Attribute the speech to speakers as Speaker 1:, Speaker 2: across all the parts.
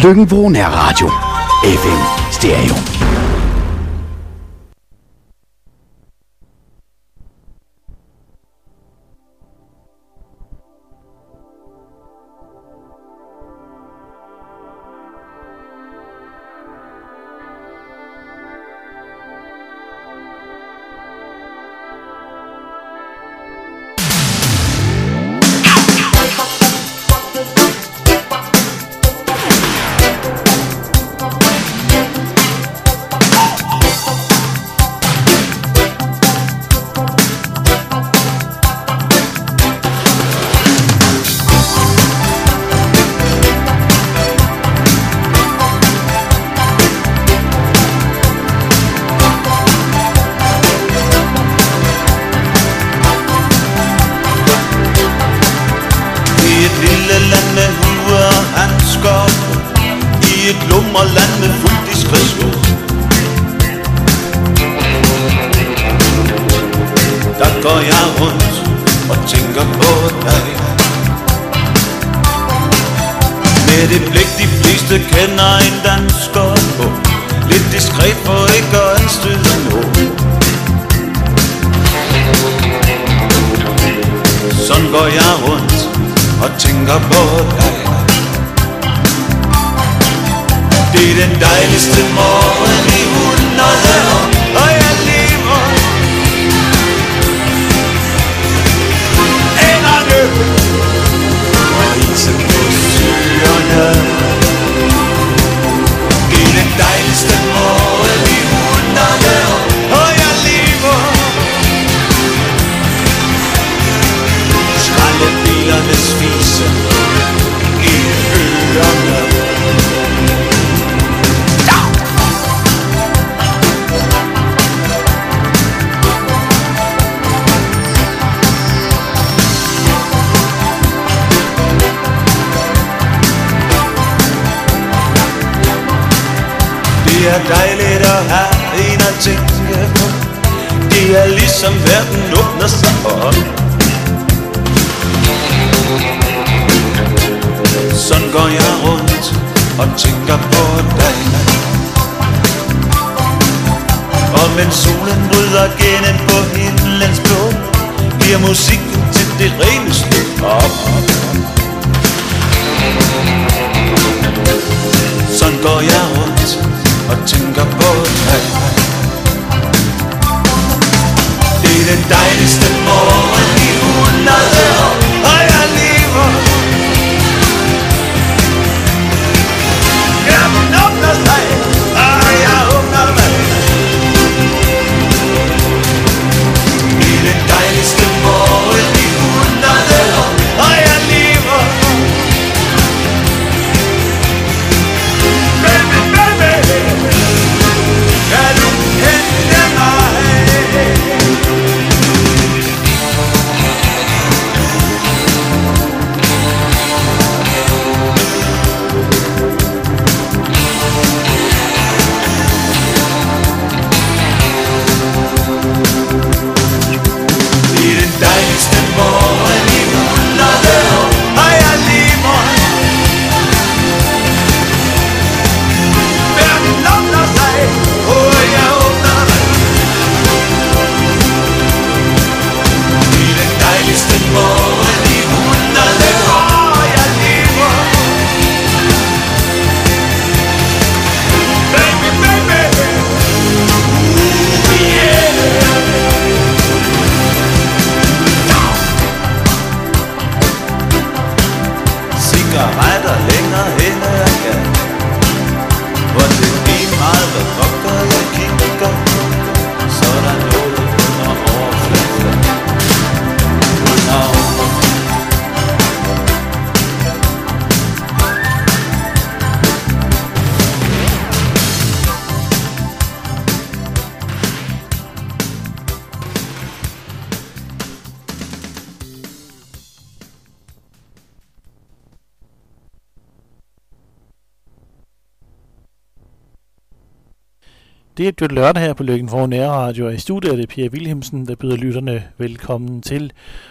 Speaker 1: Løkken-Vrå Nærradio. FM Stereo.
Speaker 2: Det er jo lørdag her på Løkken-Vrå Nærradio, og i studiet er det Pia Wilhelmsen, der byder lytterne velkommen til.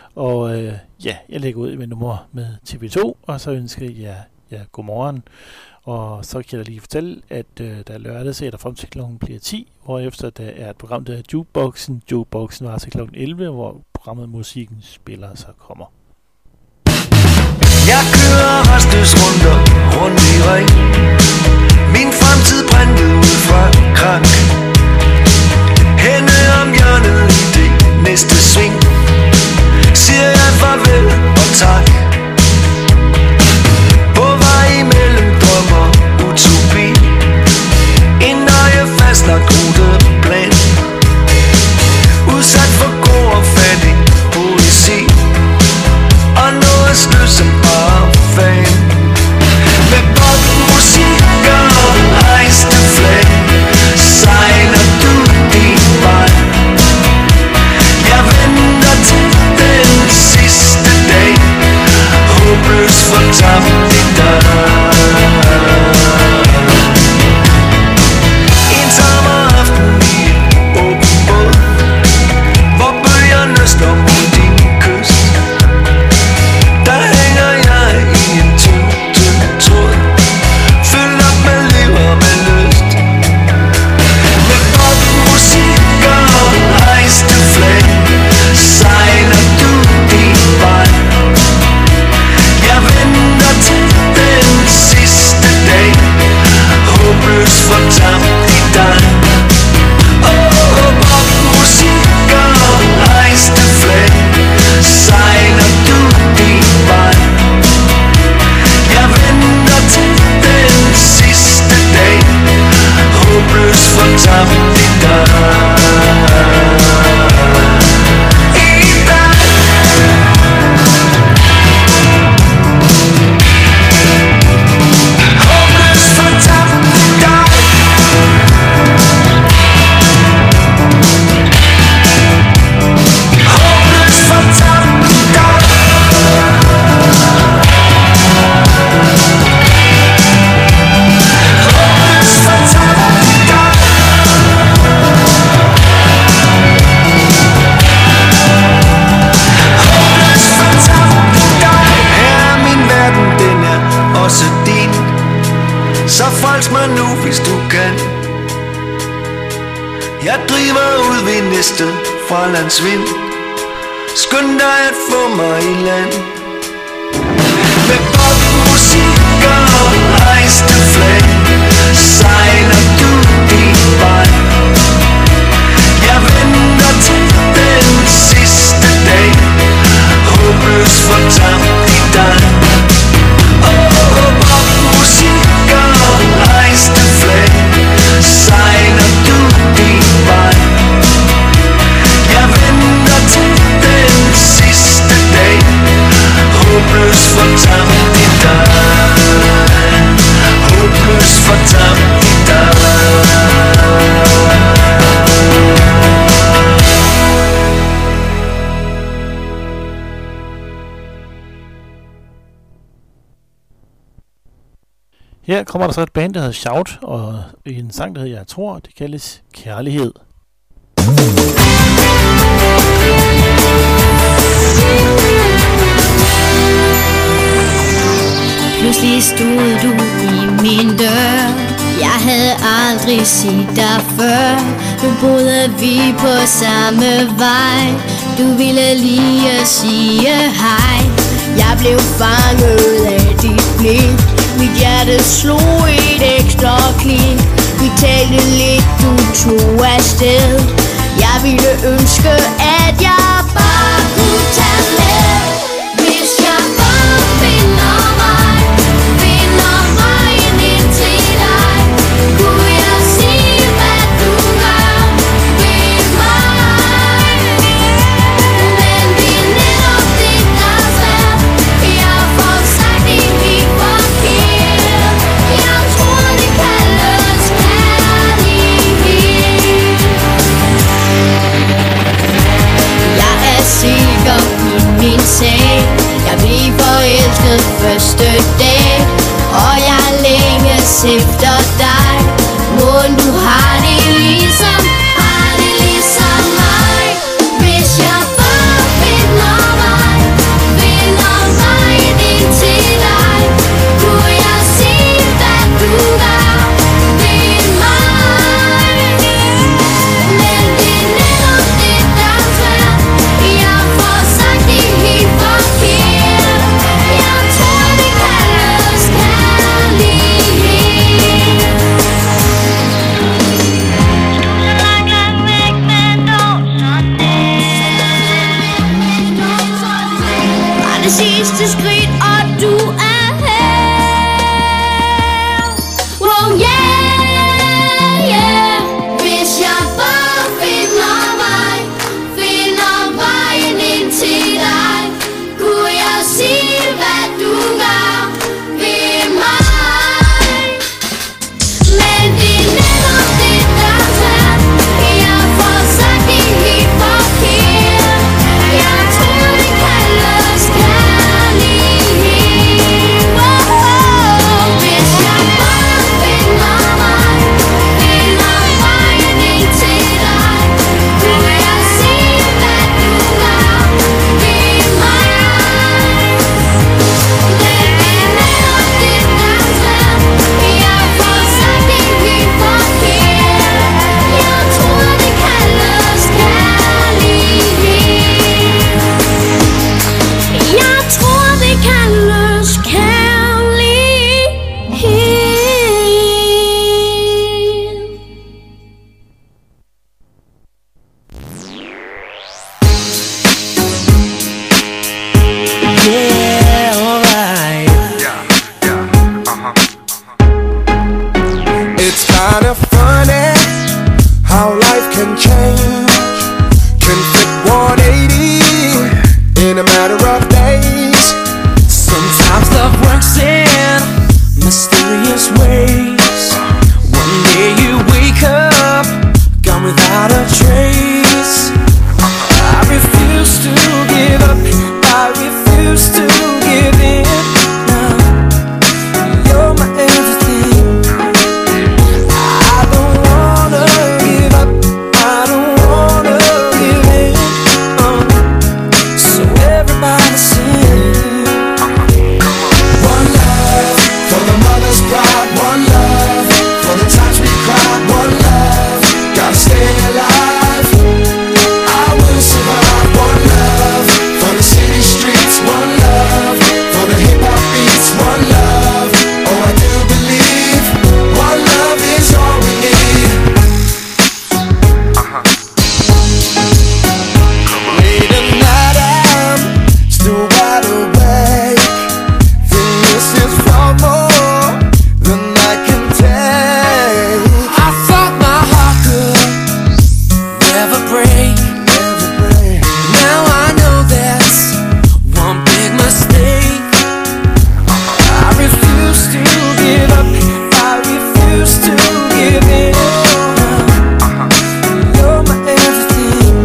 Speaker 2: Og jeg lægger ud med nummer med TV2, og så ønsker jeg godmorgen. Og så kan jeg lige fortælle, at der lørdag så er der frem til klokken bliver 10, hvorefter der er et program, der er Jukeboxen. Jukeboxen var til klokken 11, hvor programmet Musikken Spiller så kommer.
Speaker 3: Jeg kører restløs rundt i ring. Min fremtid brændte ud fra krank. Hende om hjørnet i det næste sving. Siger jeg farvel og tak. På vej imellem drøm og utopi. En nøje fastlagt ruteplan. Udsat for grå og fattig poesi. Og noget sløs som bare fan. Med popmusik og hejste flag sejler du din vej. Jeg venter til den sidste dag. Håbløs fortabt i dig. En sommeraften i et åben båd, hvor bølgerne slår mod din kyst. Der hænger jeg i en tynd tråd, fyldt op med liv og med lyst. Med popmusik og hejste flag sejler du din vej. Jeg venter til den sidste dag. Håbløs fortabt i dig. Popmusik og hejste flag sejler du din vej. Jeg venter til den sidste dag. Håbløs fortabt i dig. Så frels mig nu, hvis du kan. Jeg driver ud ved næste fralandsvind. Skynd dig at få mig i land. Med popmusik og hejste flag sejler du din vej. Jeg venter til den sidste dag. Håbløs fortabt i dig. Popmusik og hejste flag sejler du din vej. Jeg venter til den sidste dag. Håbløs fortabt i dig. Håbløs fortabt i dig.
Speaker 2: Her kommer der så et band, der hedder Shout, og en sang, der hedder Jeg tror, det kaldes Kærlighed.
Speaker 4: Pludselig stod du i min dør. Jeg havde aldrig set dig før. Nu boede vi på samme vej. Du ville lige sige hej. Jeg blev fanget af dit blik. Mit hjerte slog et ekstra klik. Vi talte lidt, du tog afsted. Jeg ville ønske, at jeg bare kunne tage med. Hvis jeg bare finder vejen ind til dig, kunne jeg sige, hvad du gør ved mig. Men det er netop det, der er svært. Jeg får sagt det helt forkert. Jeg tror, det kaldes kærlighed. Jeg er sikker i min sag. Jeg blev forelsket første dag, og jeg længes efter dig. Mon du har det ligesom mig. Hvis jeg bare finder vejen ind til dig, kunne jeg sige, hvad du sidste skridt, og du er her. Oh yeah, yeah. Hvis jeg bare finder vejen ind til dig, kunne jeg sige, hvad du gør ved mig. Men det er netop det, der tager. Jeg får sagt det helt forkert. Jeg tror, det kaldes kærlighed. Hvis jeg bare finder vejen ind til dig, kunne jeg sige, hvad du gør ved mig. Men det er netop det, der tager. Jeg får sagt det helt forkert. Jeg tror, det kaldes kærlighed. Jeg tror, det kaldes kærlighed.
Speaker 3: Yeah, alright. It's kind of funny how life can change, can flip 180 in a matter of days. Sometimes love works in mysterious ways. One day you wake up, gone without a trace. I refuse to give up, I refuse to give in. Now, you're my everything. I don't wanna give up, I don't wanna give in. So everybody sing. One love for the mother's pride, one love for the times we cried, one love, gotta stay alive. I will survive. One love for the city streets, one love for the hip hop beats, one love. Oh, I do believe one love is all we need. Late at night, I'm still wide awake. Think this is far more than I can take. I thought my heart could never break. Now I know that's one big mistake. I refuse to give up, I refuse to give in. You're my everything.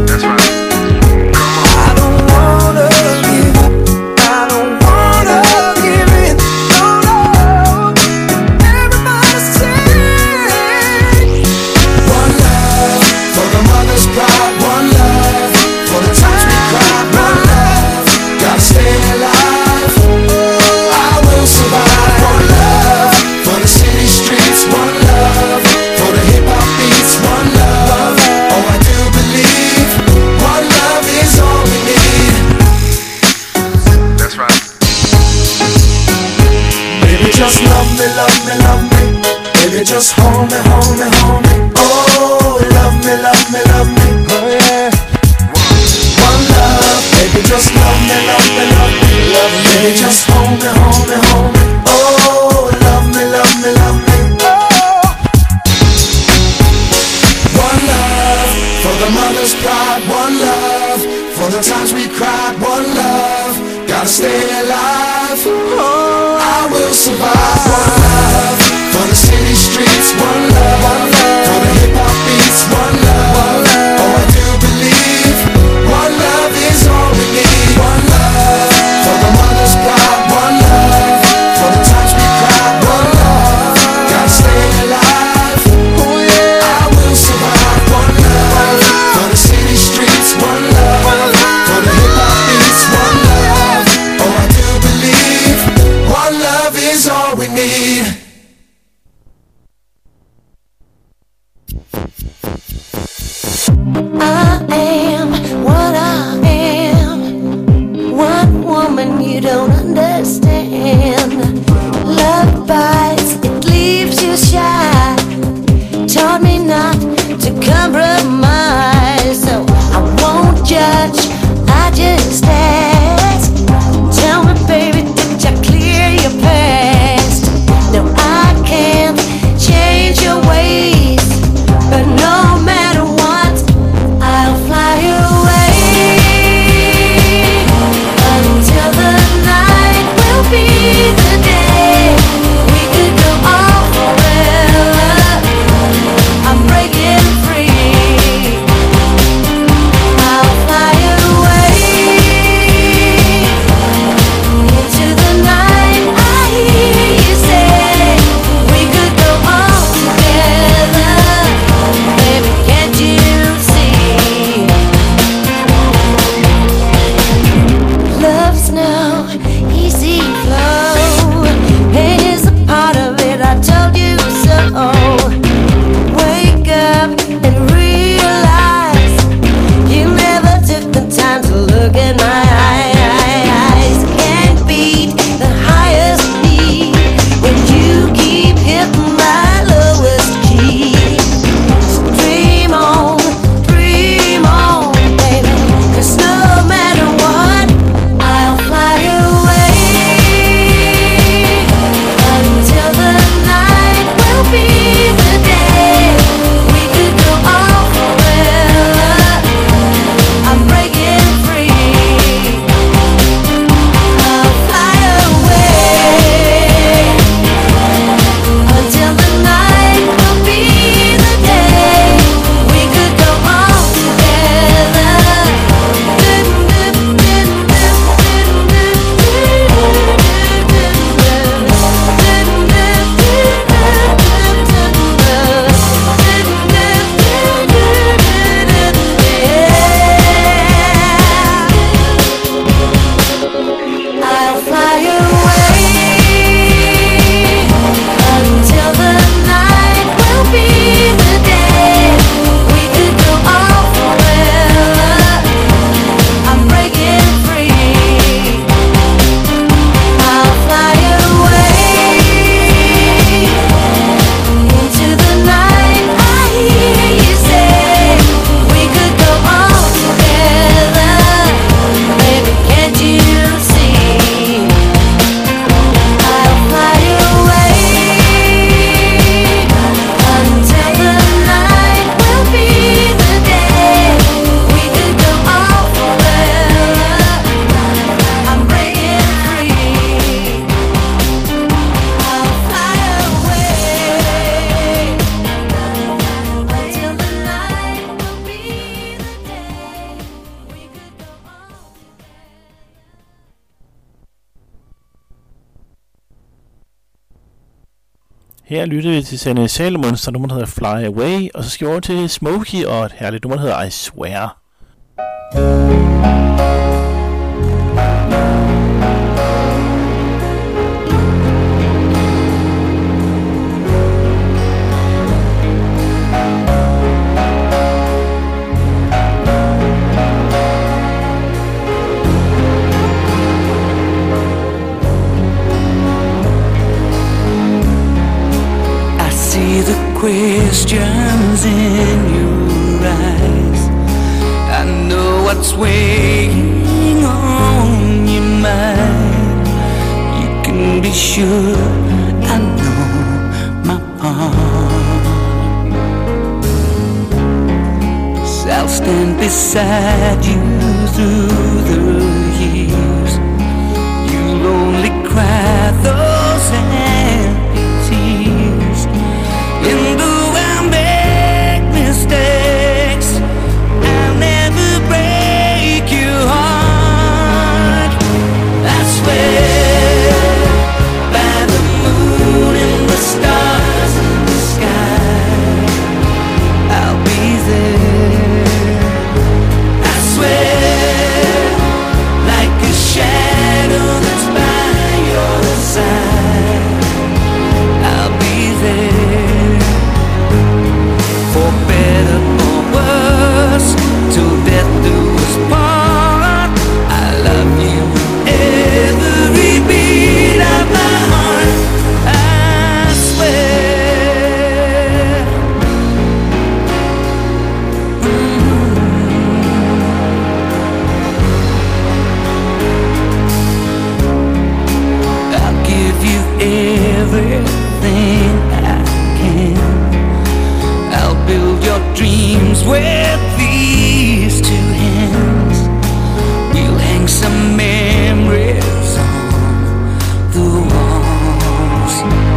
Speaker 3: I don't wanna give up, I don't wanna give in. No, no, everybody sing. One love for the mother's pride, one love for the times we cried, one love, gotta stay alive. I will survive. One love for the city streets, one love for the hip hop beats, one love. Oh, I do believe one love is all we need.
Speaker 5: That's right.
Speaker 3: Baby, just love me, love me, love me. Baby, just hold me, hold me, hold me. Oh, love me, love me, love me. Oh yeah. One love, baby, just love me, love me, love me, love me. Baby, just hold me, hold me, hold me. Oh, love me, love me, love me. Oh. One love for the mother's pride, one love for the times we cried, one love, gotta stay alive. Oh, I will survive. One love for the city streets, one love for the hip hop beats, one love. Oh, I do believe one love is all we need. One love for the mother's pride, one love for the times we cried, one love, gotta stay alive. Oh yeah, I will survive. One love for the city streets, one love for the hip hop beats, one love. Oh, I do believe one love is all we need.
Speaker 6: I am what I am. One woman you don't understand. Love bites, it leaves you shy. Taught me not to compromise. So I won't judge, I just ask. Tell me
Speaker 2: Her lytter vi til Sanne Salomons, der nummer hedder Fly Away, og så skal vi over til Smokey og et herligt nummer, der hedder I Swear.
Speaker 7: See the questions in your eyes. I know what's weighing on your mind. You can be sure I know my part. So I'll stand beside you through the years. You'll only cry those empty tears. And though I make mistakes, I'll never break your heart. I swear by the moon and the stars in the sky, I'll be there. I swear, like a shadow that's by your side, I'll be there. For better or worse, till death do us part. I love you every beat of my heart. I swear. I'll give you everything I can. I'll build your dreams with these two hands. We'll hang some memories on the walls.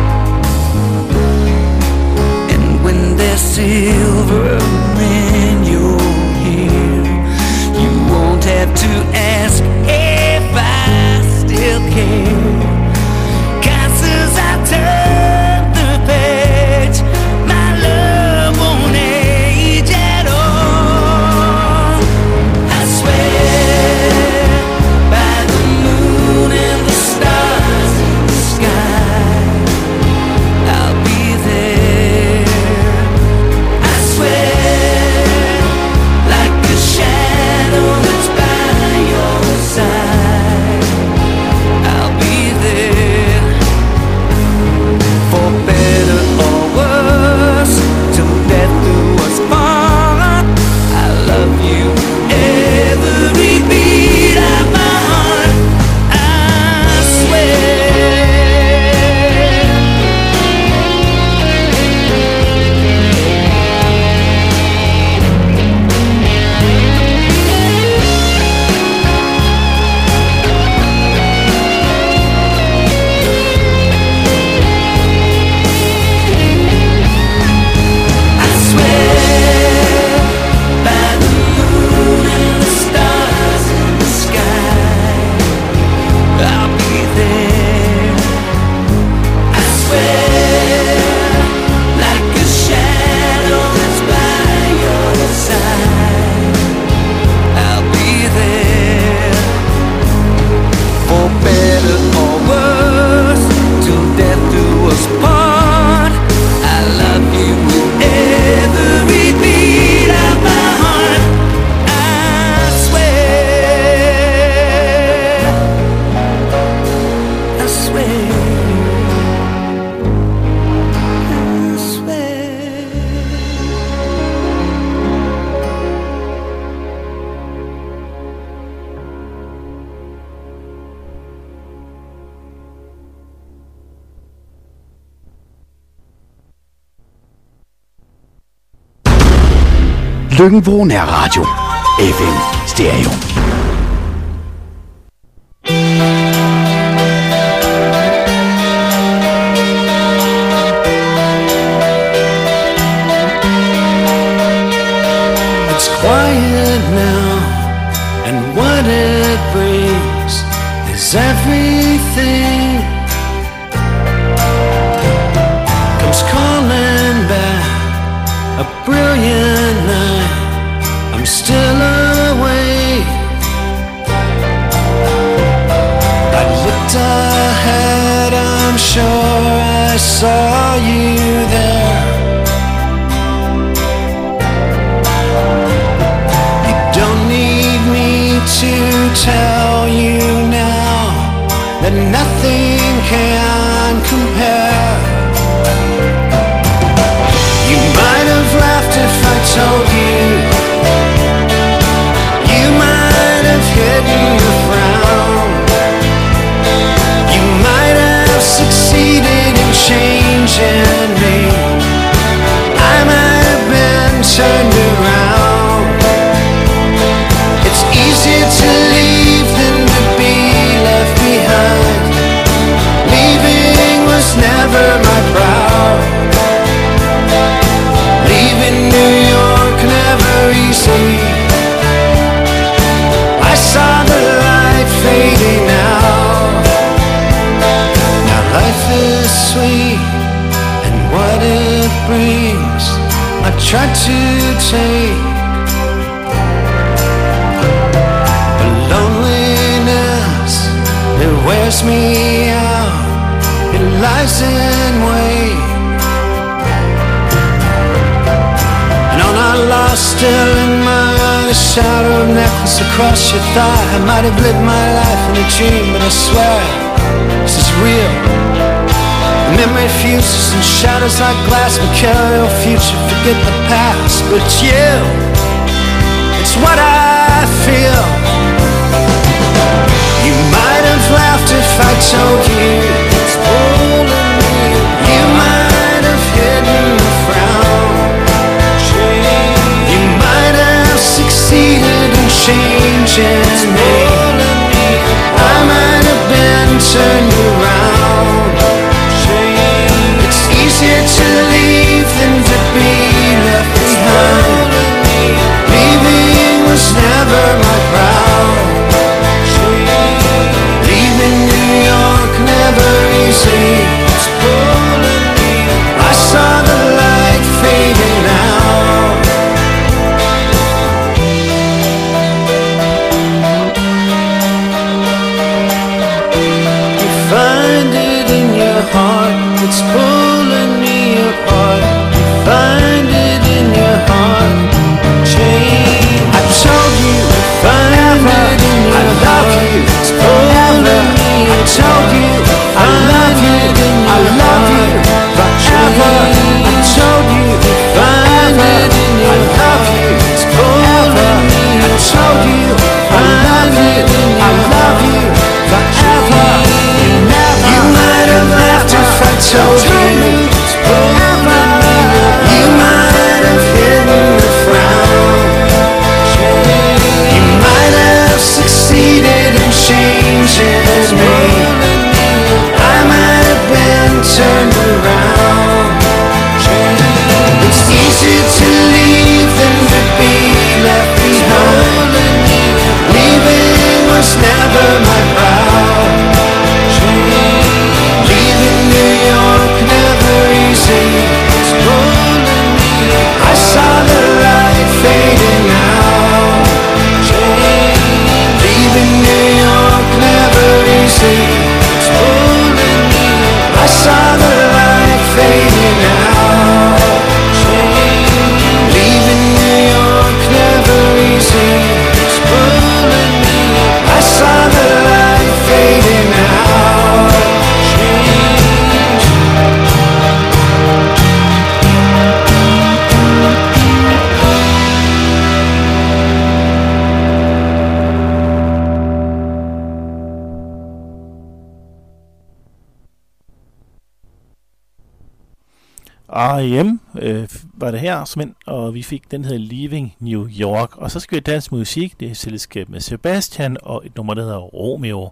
Speaker 7: And when there's silver in your hair, you won't have to ask if I still care. 'Cause as I turn the page, my love won't age at all. I swear by the moon and the stars in the sky, I'll be there. I swear, like a shadow that's by your side, I'll be there. For better or worse, till death do us part. I love you every beat of my heart. I swear. I swear by the moon and the stars in the sky, I'll be there. I swear, like a shadow that's by your side, I'll be there. For better or worse, till death do us part. I love you with every beat of my heart. I swear. I swear. I swear.
Speaker 1: Løkken-Vrå Nærradio. FM Stereo.
Speaker 7: It's quiet now, and what it brings is everything. a brilliant night, I'm still awake. I looked ahead, I'm sure I saw you there. You don't need me to tell you now that nothing can compare. You might have laughed if I told you. You might have hidden your frown. You might have succeeded in changing me. I might have been turned around. It's easier to leave than to be left behind. Leaving was never my proud. Leaving New York never easy. I saw the light fading out. Now life is sweet, and what it brings I try to take. But loneliness, it wears me out. It lies in wait. And on our lost still in my eyes, shadow of necklace across your thigh. I might have lived my life in a dream, but I swear this is real. The memory fuses and shatters like glass. Mercurial future, forget the past. But it's you, it's what I feel. You might have laughed if I told you it's pulling me. You might have hidden the frown. You might have succeeded in changing me. I might have been turned around. It's easier to leave than to be left behind. Leaving was never my proud. Leaving New York never easy. I saw the light fading out. You find it in your heart, it's pulling me apart. You find it in your heart, change. I told you, find it in your heart, it's pulling me apart. I told you, I love you, I love you, forever. I told you, find it in your heart, it's pulling me apart. I told you, I love you, I love you, forever. You might have laughed if I told you it's pulling me apart. You might have hidden the frown. You might have succeeded in changing me. I might have been turned around. It's easier to leave than to be left behind. Leaving was never my proud. Leaving New York never easy. I saw the light fading out. Leaving New York never easy. I saw the light fading out. Leaving New York never easy. I saw the light fading out.
Speaker 2: R.E.M. Var det her, simpelthen, og vi fik den her Leaving New York. Og så skal vi danse musik, det er selskab med Sebastian og et nummer, der hedder Romeo.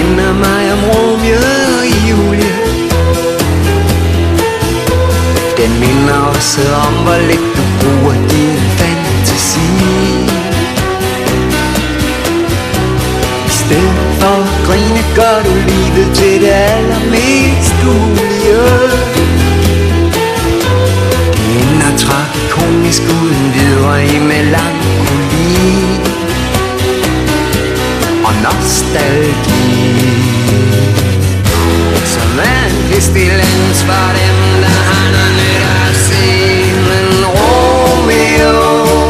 Speaker 7: minder mig om Romeo og Julie. Den minder også om, hvor lidt du bruger din fantasi. I stedet for at grine, gør du livet til det allermest ulige. Det ender tragikonisk uden videre i melankoli og nostalgi. Som en pestilens for dem, der har noget nyt at se. Men Romeo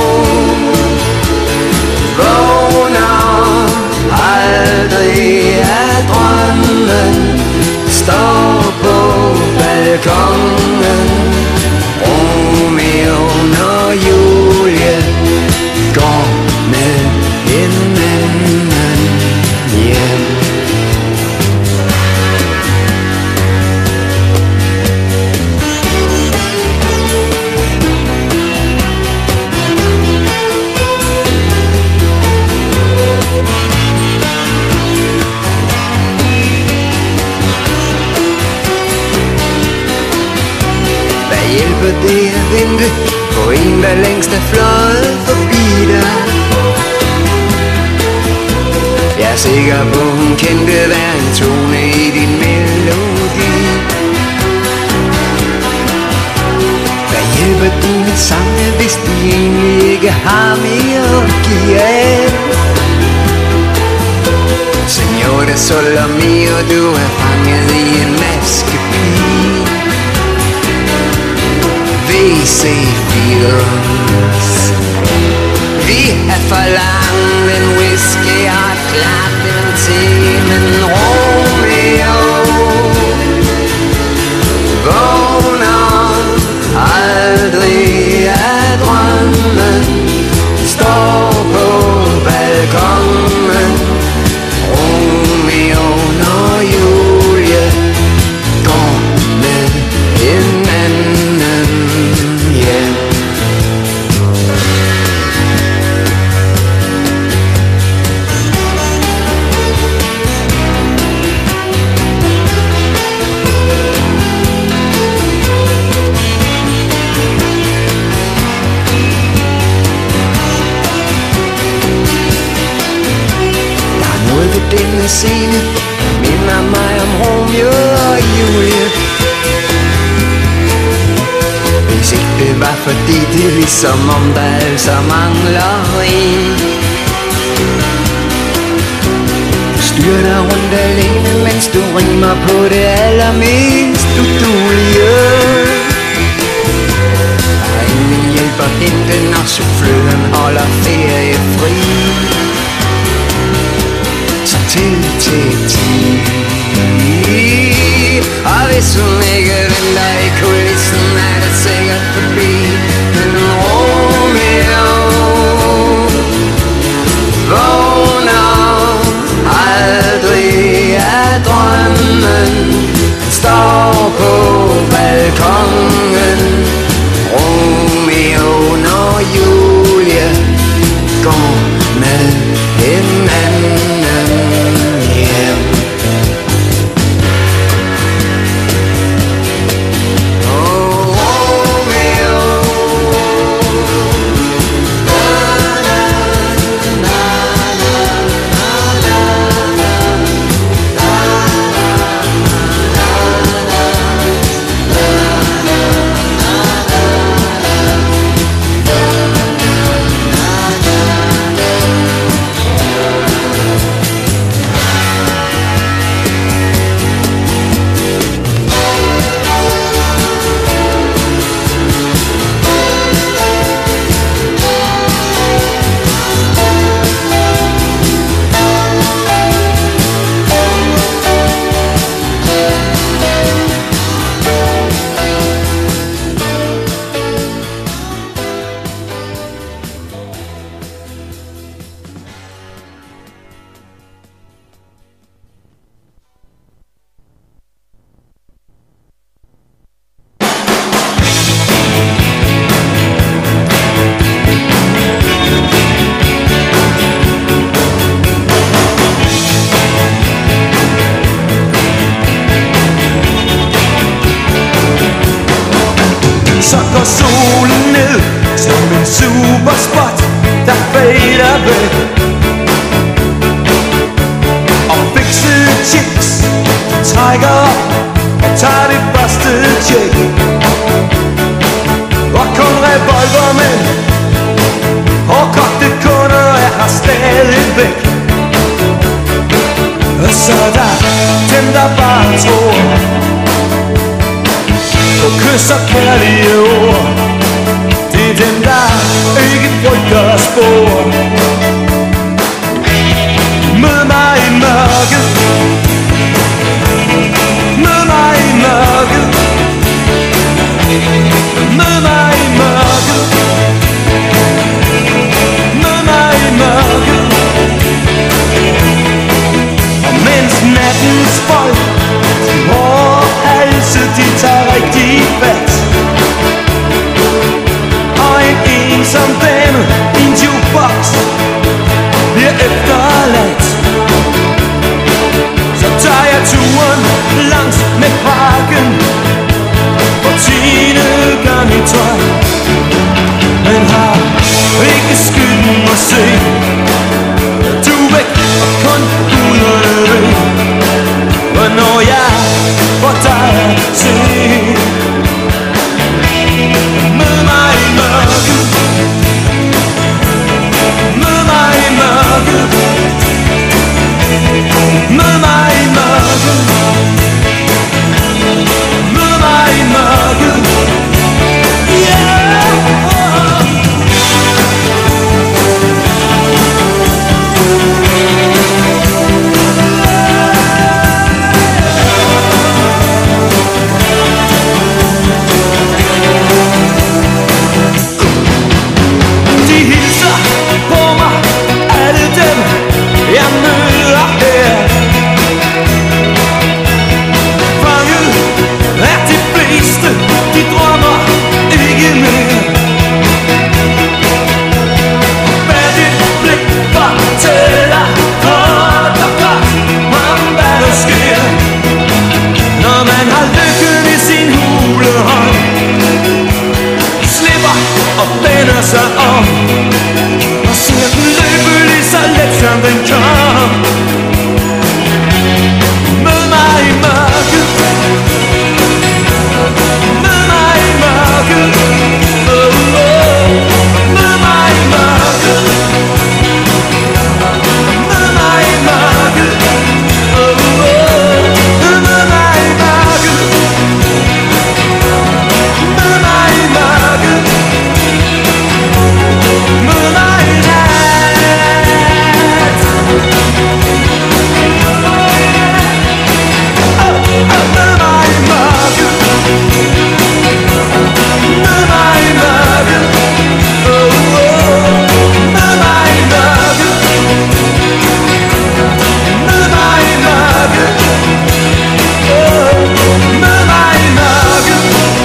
Speaker 7: vågner aldrig af drømmen, står på balkonen. Romeo og Julie går med hinanden hjem. Hjælper det at vente på en, der længst er fløjet forbi dig? Jeg er sikker på, hun kendte hver en tone i din melodi. Hvad hjælper dine sange, hvis de egentlig ikke har mere at give af? Senor, det soler mere, du er fanget i en maskepige. VC Fields. Vi er forlangt en whisky og et klart en te. Men Romeo vågner aldrig af drømmen, står på balkonen. Romeo og Julie går med hinanden hjem. Der er noget ved denne scene, der minder mig om Romeo og Julie. Hvis ikke det var fordi det er ligesom om der altså mangler en. Du styrter rundt alene, mens du rimer på det allermest uduelige. Der er ingen hjælp at hente, når souffløren holder ferie fri. Så til 10. Og hvis hun ikke venter i kulissen, er det sikkert forbi. Men Romeo vågner aldrig af drømmen, står på balkonen. Romeo og Julie går med hinanden hjem.
Speaker 3: går solen ned som en superspot, der fader væk. Og fikset chicks trækker op og tager det første tjek. Og kun revolvermænd og kogte kunder er her stadigvæk. Og så der dem, der bare tror på kys og kærlige ord. Det er dem, der ikke frygter spor. Mød mig i mørket. Mød mig i mørket. Mød mig i mørket. Mød mig i mørket. Og mens nattens folk hårde halse, de tager rigtig fat. Og en ensom dame i en jukebox bliver efterladt. Så tager jeg turen langs med parken for 10. gang i tøj. Men har ikke skylden at se. Du er væk og kun guderne ved, hvornår jeg får dig at se. Mød mig i mørket. Mød mig i mørket. Mød mig i mørket. Mød mig i mørket. Sig om og ser den løbe lige så let som den kom. Mød mig i mørket. Mød mig i mørket. Mød mig i mørket. Mød mig i mørket. Mød mig i mørket. Mød mig i mørket. Mød mig i nat. Mød mig i mørket. Mød mig i mørket. Mød mig i mørket. Mød mig i mørket. Mød mig i mørket.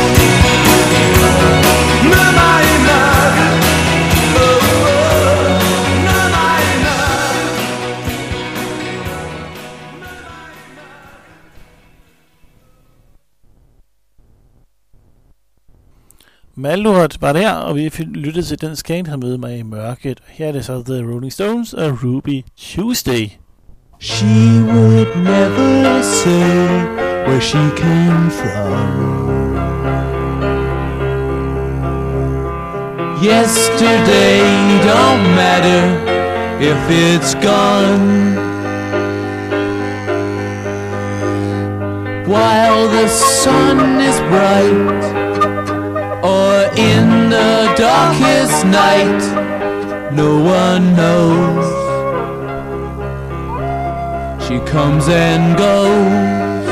Speaker 3: Mød mig i mørket.
Speaker 2: Malurt var der, og vi lyttede til den skænd, han mødte mig i mørket. Her er det så The Rolling Stones og Ruby Tuesday.
Speaker 7: She would never say where she came from. Yesterday don't matter if it's gone. While the sun is bright, or in the darkest night, no one knows. She comes and goes.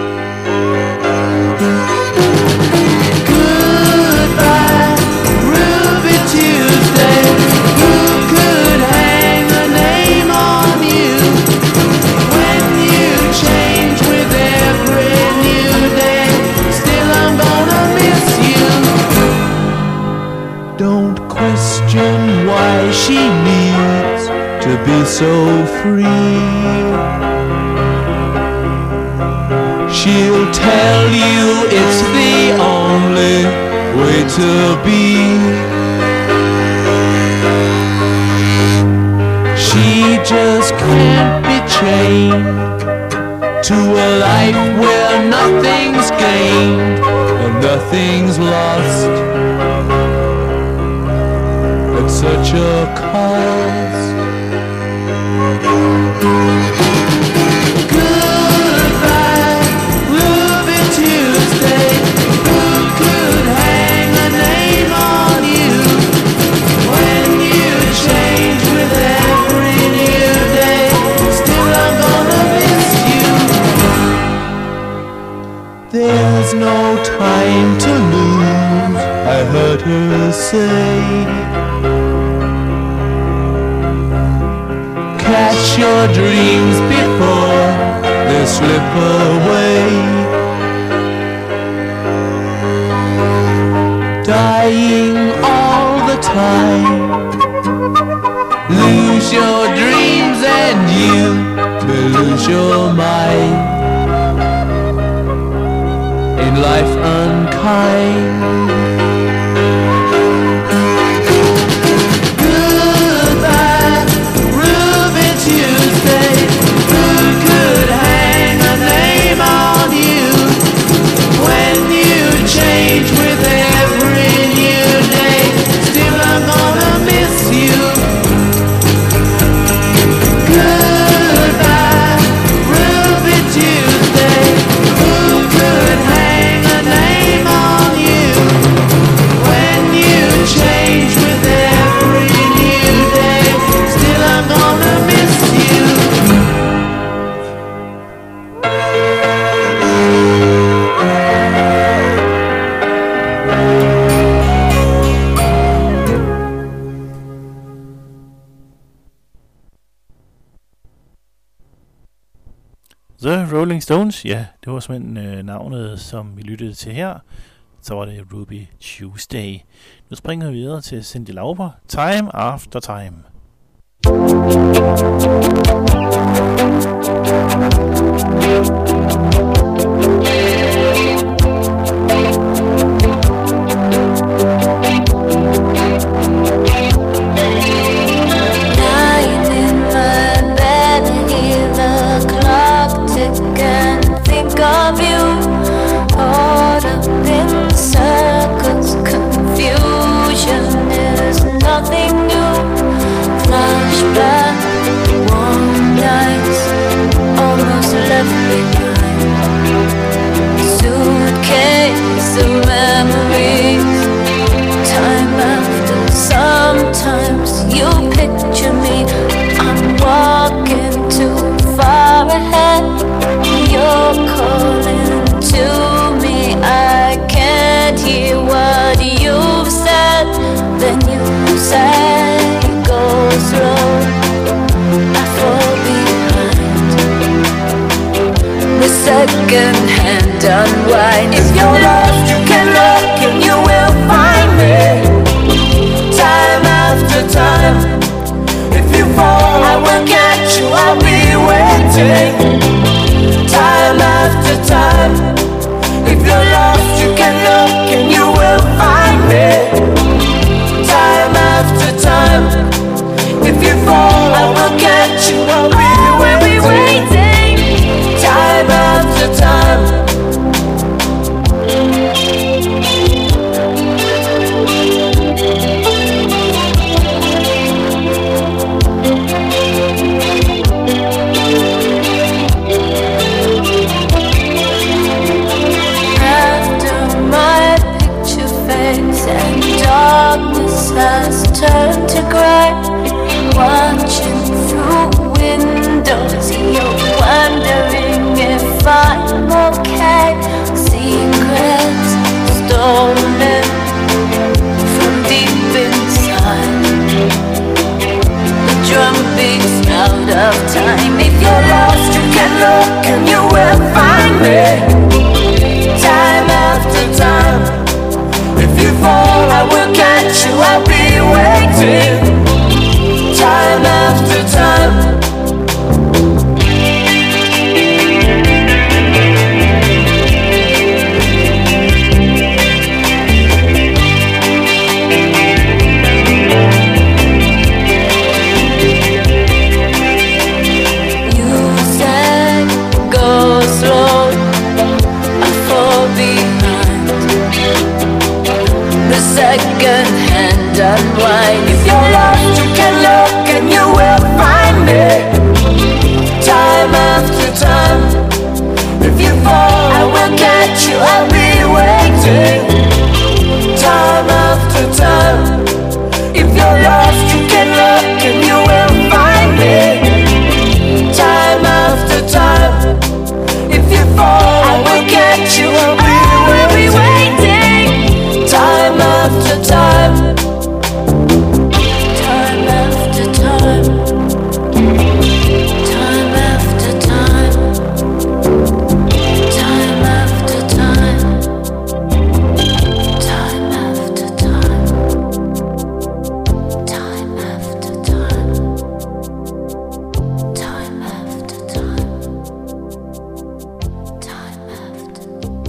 Speaker 7: Goodbye, Ruby Tuesday. Who could hang a name on you when you change with every new day? Still I'm gonna miss you. Don't question why she needs to be so free. She'll tell you it's the only
Speaker 3: way to be. She just can't be chained to a life where nothing's gained and nothing's lost at such a cost. Goodbye, Ruby Tuesday. Who could hang a name on you when you change with every new day? Still I'm gonna miss you. There's no time to lose, I heard her say. Catch your dreams before they slip away. Dying all the time. Lose your dreams and you will lose your mind. In life unkind. Goodbye, Ruby Tuesday. Who could hang a name on you when you change with every new day? Still I'm gonna miss you. Goodbye, Ruby Tuesday. Who could hang a name on you when you change with every new day? Still I'm gonna miss you.
Speaker 2: The Rolling Stones, ja, det var simpelthen navnet, som vi lyttede til her. Så var det Ruby Tuesday. Nu springer vi videre til Cyndi Lauper, Time After Time.
Speaker 6: Lying in my bed, hear the clock tick and think of you. Caught up in circles, confusion is nothing new. Flashback, warm nights, almost left behind. Suitcase of memories, time after. Sometimes you picture me, I'm walking too far ahead. You're calling to me, I can't hear what you've said. Then you say, go slow, I fall behind. The second hand unwind. If you're lost, you can look and you will find me. Time after time. If you fall, I will catch you, I'll be waiting. Time after time. If you're lost, you can look and you will find me. Time after time. If you fall, I will catch you, I'll be waiting. Time after time. After my picture fades and darkness has turned to grey, watching through windows, you're wondering if I'm okay. Secrets stolen from deep inside. The drum beats out of time. If you're lost, you can look and you will find me. Time after time. If you fall, I will catch you, I'll be waiting. Time after time. second-hand unwind. If you're lost, you can look and you will find me. Time after time. If you fall, I will catch you, I'll be waiting. Time after time. If you're lost, you can look and you will find me. Time after time. If you fall, I will catch you, I'll be waiting. Time after time. Time after time. Time after time. Time after time. Time after time. Time after time. Time after time. Time after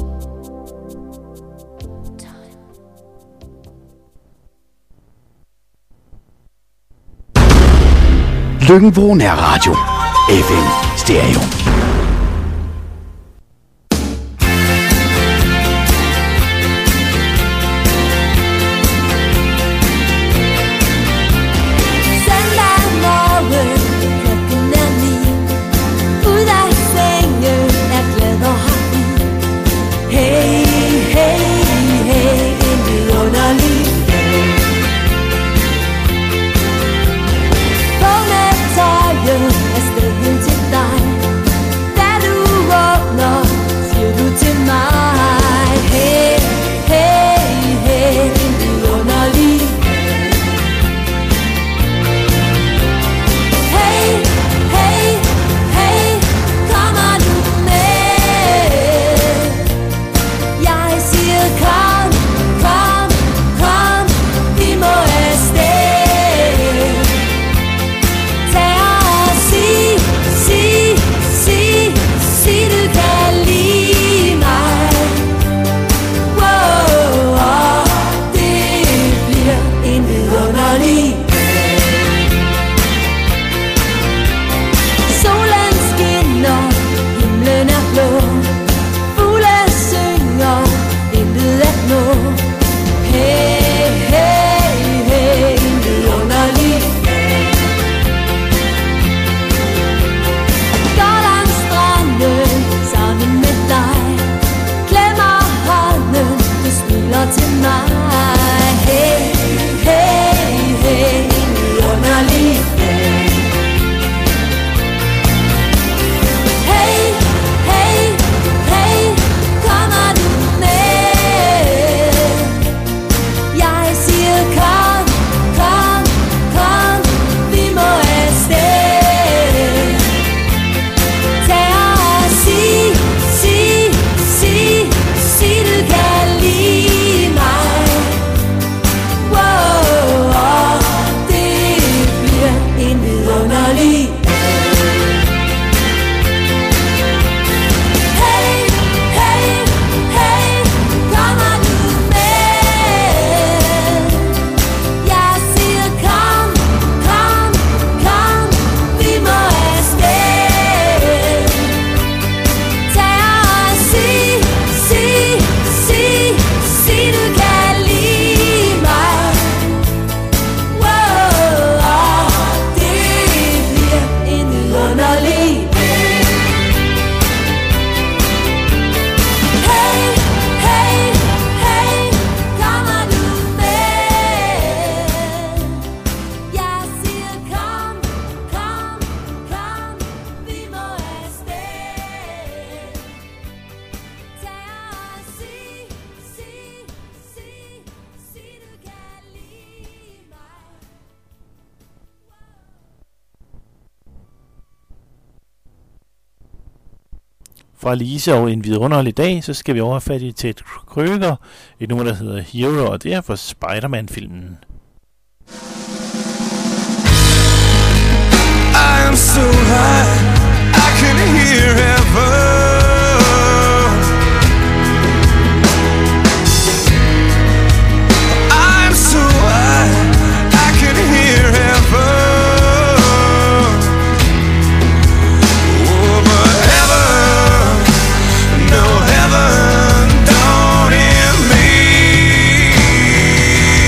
Speaker 6: time.
Speaker 1: Lyngvro Nærradio. FM Stereo.
Speaker 6: Søndag morgen, klokken er 9. Ud af sengen er glad og har fri. Hey, hey, hey, en vidunderlig dag. På med tøjet afsted hen til dig. Da du åbner, siger du til mig. Hey, hey, hey, en vidunderlig dag. Hey, hey, hey, kommer du med? Jeg siger kom, kom, kom, vi må afsted. Tag og sig, sig, sig, sig du kan lide mig. Wow, det bliver en vidunderlig dag. Solen skinner, himlen er blå. Fugle synger, intet at nå. Hey, hey, hey, en vidunderlig dag. Går langs stranden sammen med dig. Klemmer hånden, du smiler til mig. Hey, hey, hey, en vidunderlig dag. Hey, hey, hey, kommer du med? Jeg siger kom, kom, kom, vi må afsted. Tag og sig, sig, sig, sig du kan lide mig. Wow, det bliver en vidunderlig dag. Hey, hey, hey, kommer du med? Jeg siger kom, kom, kom, vi må afsted. Tag og sig, sig, sig, sig du kan lide mig. Wow, det bliver en vidunderlig dag. Hey, hey, hey, kommer du med? Jeg siger kom, kom, kom, vi må afsted. Tag og sig, sig, sig, sig du kan lide mig.
Speaker 2: Fra Lise og en vidunderlig dag, så skal vi overfat i Ted Krøger, et nummer, der hedder Hero, og det er fra Spider-Man-filmen.
Speaker 3: I am so high, I can hear heaven. I'm so high, I can hear heaven. Oh, but heaven, no heaven, don't hear me.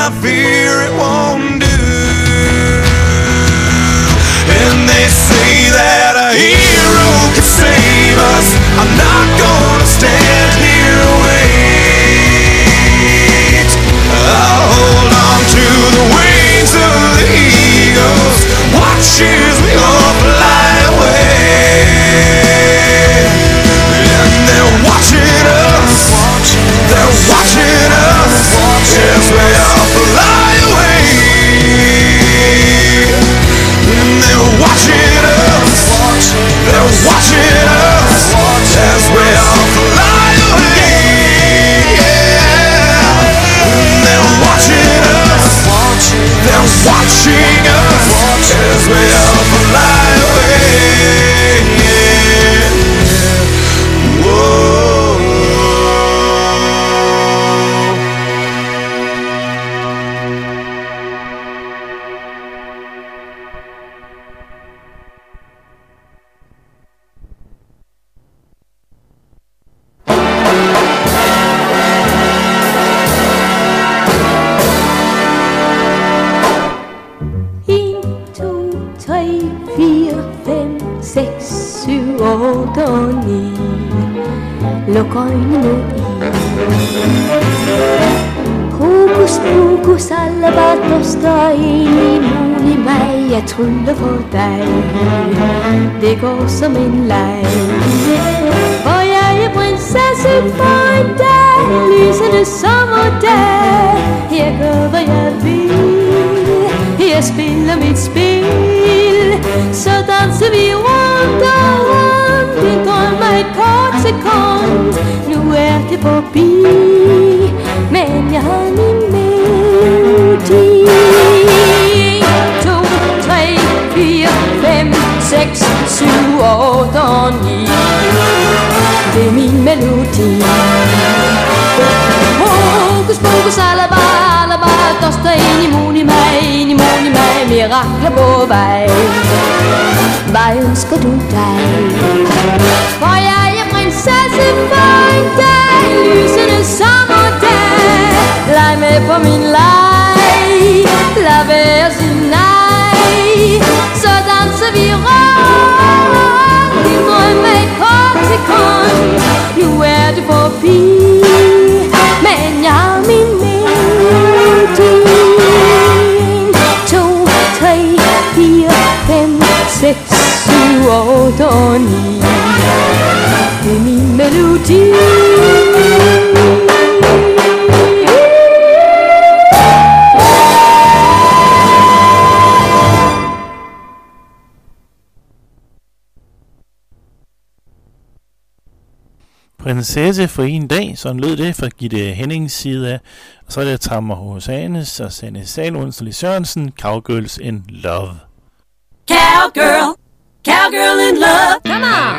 Speaker 3: I fear it won't do. And they say that a hero can save us. I'm not gonna stand here and wait. I'll hold on to the wings of the eagles, watch as we all fly away. And they're watching us, they're watching us as we all fly away. And they're watching us, they're watching us as we all fly away. And they're watching us, they're watching us as we all fly away. Whoa.
Speaker 6: Luk øjnene i. Hokus pokus alabastos, der en imod i mig. Jeg tryller på dig, det går som en leg. For jeg er prinsesse for en dag, lysende sommerdag. Jeg gør hvad jeg vil, jeg spiller mit spil. Så danser vi rundt og rundt, vi drømmer et kort sekund. Nu er det forbi, men jeg har min melodi. 1, 2, 3, 4, 5, 6, 7, 8 og 9. Det er min melodi. Hokus pokus alabastos, der en imod i mig, mirakler på vej. Hvad ønsker du dig? For jeg er prinsesse for en dag, lysende sommerdag. Leg med på min leg, lad være sige nej. Så danser vi rundt, vi drømmer et kort sekund. Nu er det forbi, men jeg har min melodi. 2, 3, 4, 5, 6, 7, 8 og 9. Det er min melodi.
Speaker 2: Prinsesse for en dag, sådan lød det fra Gitte Hennings side af. Og så er det Tammer Hosanes og Sanne Salons og Lis Sørensen, Cowgirls in Love.
Speaker 8: Cowgirl, cowgirl in love, come on!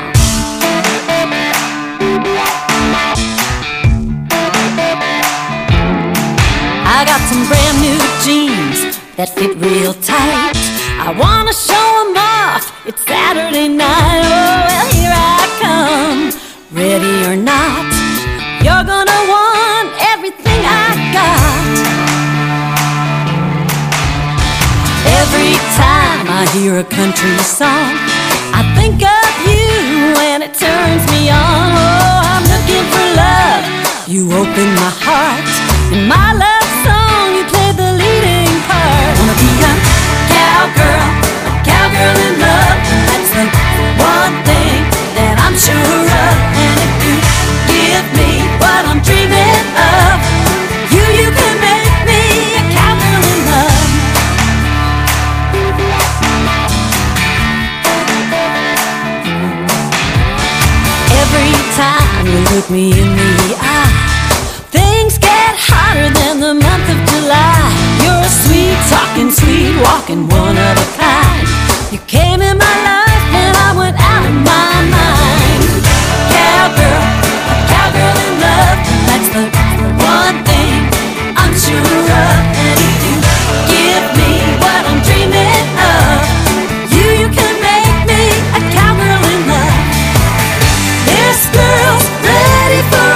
Speaker 8: I got some brand new jeans that fit real tight. I wanna show them off, it's Saturday night. Oh, well, here I come, ready or not. You're gonna want everything I got. Every time I hear a country song, I think of you and it turns me on. Oh, I'm looking for love, you open my heart. In my love song, you play the leading part. Wanna be a cowgirl in love. That's the one thing that I'm sure of. And if you give me what I'm dreaming of, you can make me a cowgirl in love. Every time you look me in the eye, things get hotter than the month of July. You're a sweet talking, sweet walking, one of a kind. You came in my life and I went out of my mind. Cowgirl, a cowgirl in love. That's the one thing I'm sure of. And if you give me what I'm dreaming of, you can make me a cowgirl in love. This girl's ready for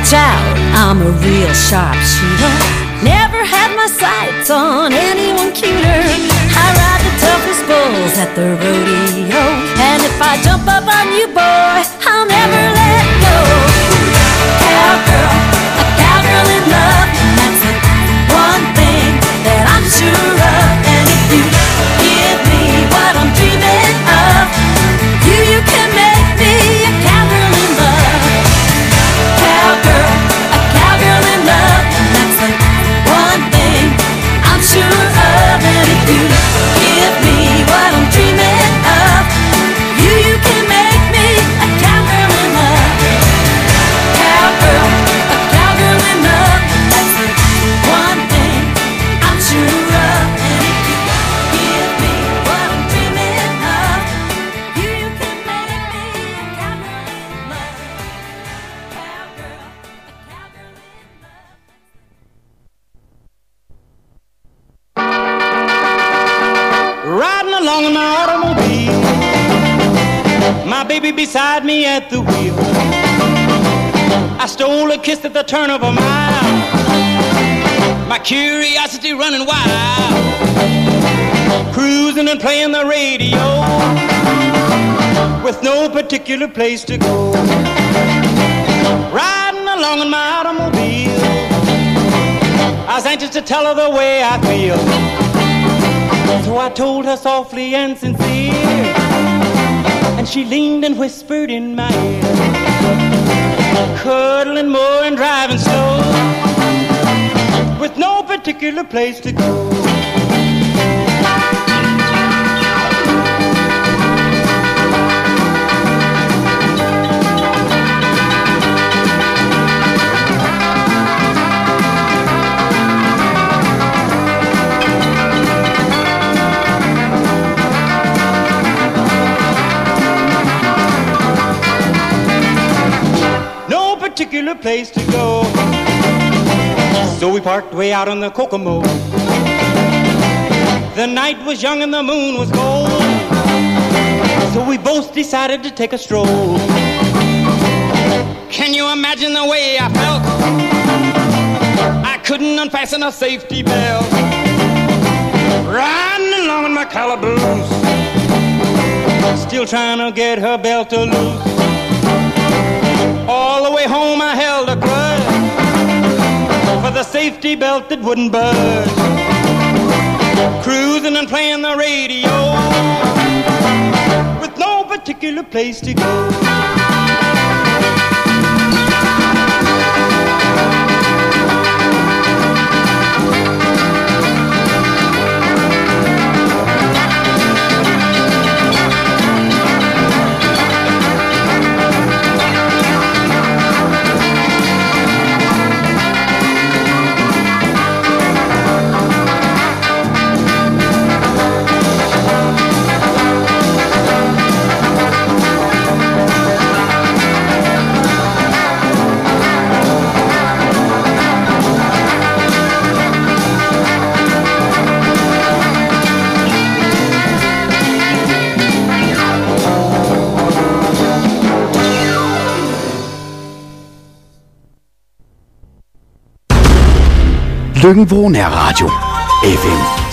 Speaker 8: watch out, I'm a real sharpshooter. Never had my sights on anyone cuter. I ride the toughest bulls at the rodeo, and if I jump up on you, boy, I'll never let go. Cowgirl, a cowgirl in love, that's the one thing that I'm sure of. And if you give me what I'm dreaming of, you can make me a cowgirl in love. Cowgirl, a cowgirl in love, that's the one thing I'm sure of. And if you give me what I'm dreaming of, you can make me a cowgirl in love. Cowgirl, a cowgirl in love, that's the one thing I'm sure of. And if you give me what I'm dreaming of, you can make me a cowgirl in love. Cowgirl, a cowgirl in love.
Speaker 7: Riding along in my automobile, my baby beside me at the wheel. I stole a kiss at the turn of a mile, my curiosity running wild. Cruising and playing the radio, with no particular place to go. Riding along in my automobile, I was anxious to tell her the way I feel. So I told her softly and sincere, and she leaned and whispered in my ear, cuddling more and driving slow, with no particular place to go. Particular place to go. So we parked way out on the Kokomo. The night was young and the moon was gold, so we both decided to take a stroll. Can you imagine the way I felt? I couldn't unfasten a safety belt, riding along in my calaboose, still trying to get her belt to loose. All the way home I held a grudge for the safety belt that wouldn't budge. Cruising and playing the radio, with no particular place to go.
Speaker 1: Løkken Nærradio. FM